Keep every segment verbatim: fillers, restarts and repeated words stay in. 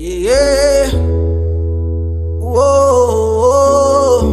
Yeah. Whoa.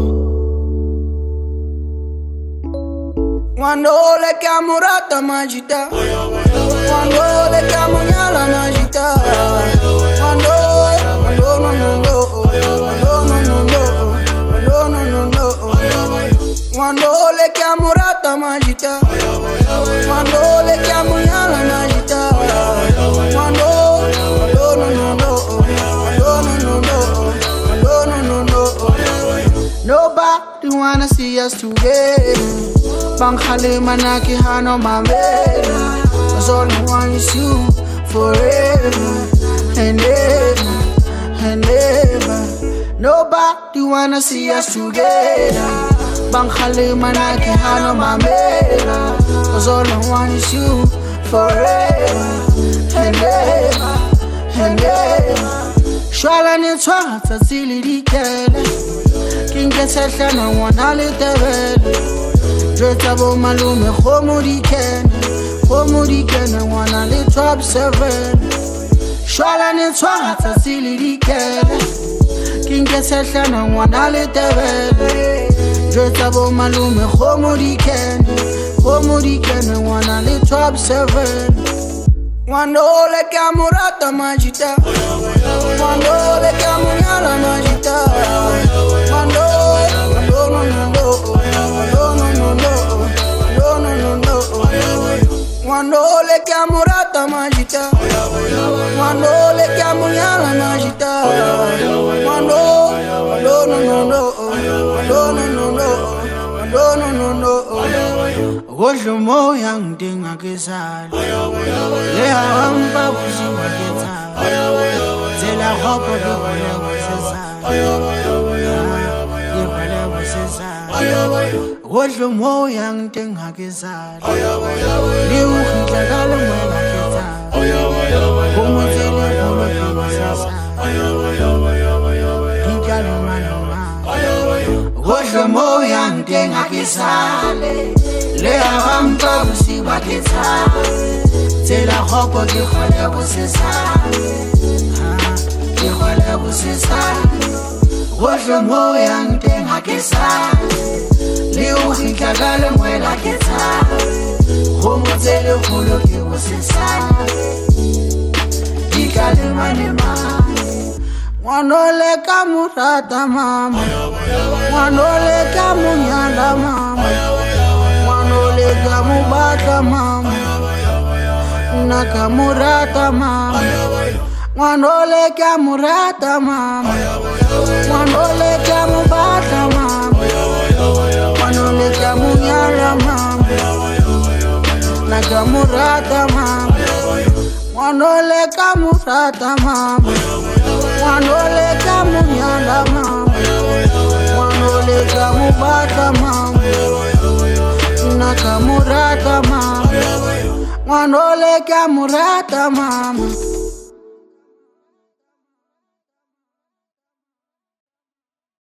Quando le chiamo rata magita, quando le chiamo nyala magita, quando quando no no no, quando no no no, quando no no no, quando le chiamo rata magita, quando le chiamo nyala magita, quando quando no no no, quando no no no, quando no no no. Nobody wanna see us together. Bankhale manaki hano mambela. Cause all I want is you forever and ever and ever. Nobody wanna see us together. Bankhale manaki hano mambela. Cause all I want is you forever and ever and ever. Shwala ni twa tsatsili dikele. Kingetshehla na ngwana le tebele. Dreta bo malume khomo dikene, khomo dikene ngwana le top seven. Shwala ni tshwanga tsatsili dikele. Kingetshehla na ngwana le tebele. Dreta bo malume khomo dikene, khomo dikene ngwana le top seven. Quando le chiamo rata magita, quando le chiamo nyala magita, quando quando no no no, quando no no no, quando no no no, quando le chiamo rata magita, quando le chiamo nyala magita, quando quando no no no, quando no no no, quando no no no. Godlo moya ngidinga kezala le hamba buziwa ketha zela hopo dogole wosesa yebale wosesa godlo moya ngidinga kezala le ukhitla kale mwela ketha kumuzele bolo wosesa ngikalo manoma godlo moya ngidinga kezala le hamba buziwa ketha zela hopo dogole wosesa dogole wosesa godlo moya ngidinga kezala le ukhitla kale mwela ketha kumuzele bolo wosesa ngikalo manoma. Wanole kamurata mama, wanole kamunyala mama, wanole kamubata mama, nakamurata mama, wanole kamurata mama, wanole kamubata mama, wanole kamunyala mama, nakamurata mama, wanole kamurata mama. Wanole kamunyala mama, wanole kamubata mama, nakamurata mama, wanole kamurata mama.